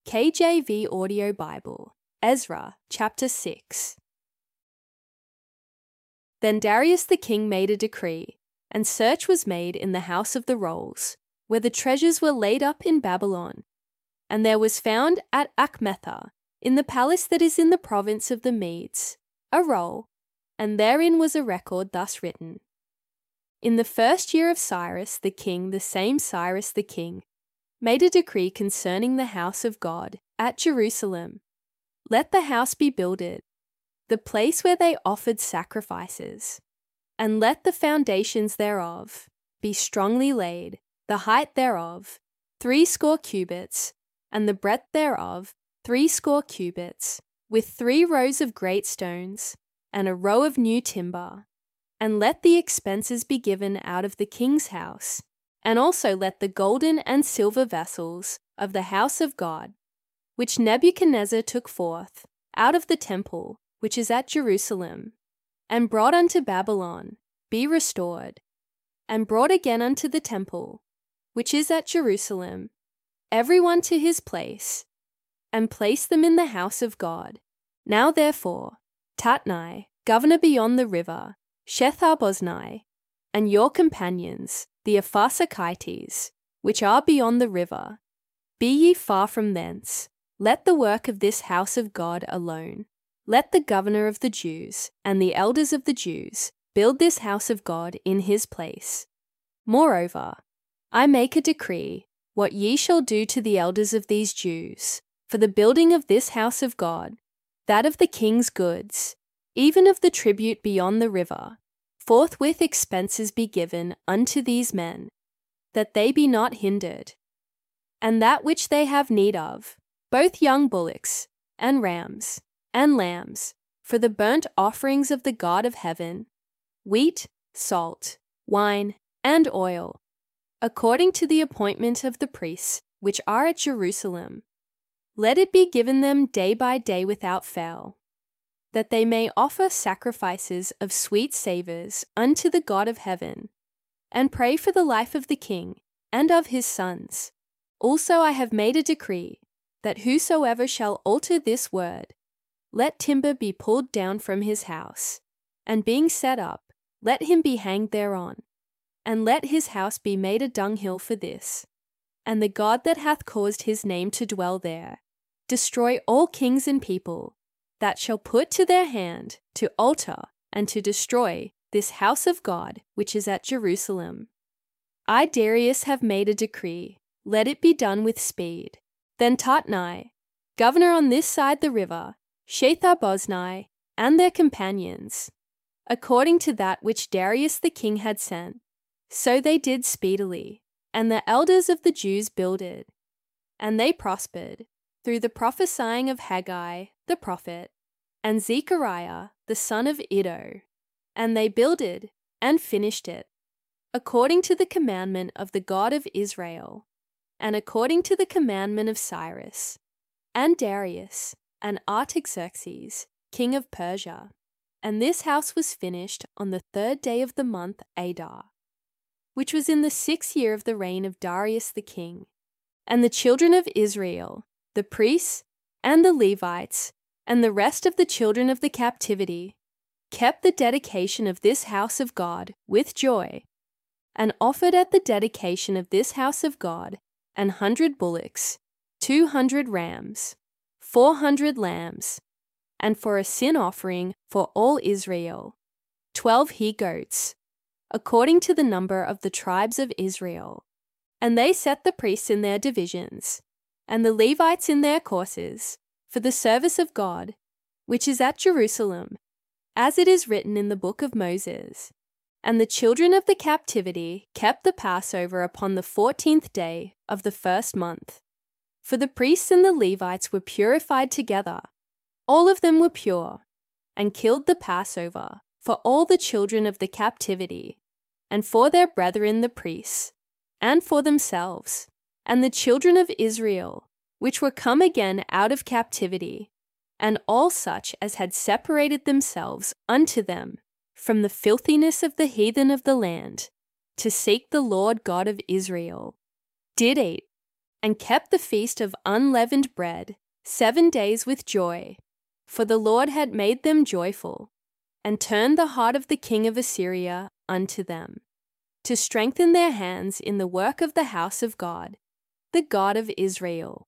KJV Audio Bible, Ezra chapter 6. Then Darius the king made a decree, and search was made in the house of the rolls, where the treasures were laid up in Babylon. And there was found at Achmetha, in the palace that is in the province of the Medes, a roll, and therein was a record thus written. In the first year of Cyrus the king, the same Cyrus the king, made a decree concerning the house of God at Jerusalem. Let the house be builded, the place where they offered sacrifices, and let the foundations thereof be strongly laid, the height thereof 80 cubits, and the breadth thereof 80 cubits, with 3 rows of great stones, and a row of new timber. And let the expenses be given out of the king's house, and also let the golden and silver vessels of the house of God, which Nebuchadnezzar took forth out of the temple which is at Jerusalem, and brought unto Babylon, be restored, and brought again unto the temple which is at Jerusalem, every one to his place, and place them in the house of God. Now therefore, Tatnai, governor beyond the river, Shethar-boznai, and your companions, the Apharsachites, which are beyond the river, be ye far from thence. Let the work of this house of God alone. Let the governor of the Jews and the elders of the Jews build this house of God in his place. Moreover, I make a decree, what ye shall do to the elders of these Jews, for the building of this house of God, that of the king's goods, even of the tribute beyond the river, forthwith expenses be given unto these men, that they be not hindered. And that which they have need of, both young bullocks, and rams, and lambs, for the burnt offerings of the God of heaven, wheat, salt, wine, and oil, according to the appointment of the priests which are at Jerusalem, let it be given them day by day without fail, that they may offer sacrifices of sweet savours unto the God of heaven, and pray for the life of the king and of his sons. Also I have made a decree, that whosoever shall alter this word, let timber be pulled down from his house, and being set up, let him be hanged thereon, and let his house be made a dunghill for this. And the God that hath caused his name to dwell there, destroy all kings and people that shall put to their hand to alter and to destroy this house of God which is at Jerusalem. I, Darius, have made a decree, let it be done with speed. Then Tatnai, governor on this side the river, Shethar-boznai, and their companions, according to that which Darius the king had sent, so they did speedily, and the elders of the Jews builded. And they prospered, through the prophesying of Haggai the prophet, and Zechariah the son of Iddo. And they builded and finished it, according to the commandment of the God of Israel, and according to the commandment of Cyrus, and Darius, and Artaxerxes, king of Persia. And this house was finished on the 3rd day of the month Adar, which was in the 6th year of the reign of Darius the king. And the children of Israel, the priests, and the Levites, and the rest of the children of the captivity, kept the dedication of this house of God with joy, and offered at the dedication of this house of God 100 bullocks, 200 rams, 400 lambs, and for a sin offering for all Israel, 12 he-goats, according to the number of the tribes of Israel. And they set the priests in their divisions, and the Levites in their courses, for the service of God, which is at Jerusalem, as it is written in the book of Moses. And the children of the captivity kept the Passover upon the 14th day of the 1st month. For the priests and the Levites were purified together, all of them were pure, and killed the Passover for all the children of the captivity, and for their brethren the priests, and for themselves, and the children of Israel, which were come again out of captivity, and all such as had separated themselves unto them from the filthiness of the heathen of the land, to seek the Lord God of Israel, did eat, and kept the feast of unleavened bread 7 days with joy, for the Lord had made them joyful, and turned the heart of the king of Assyria unto them, to strengthen their hands in the work of the house of God, the God of Israel.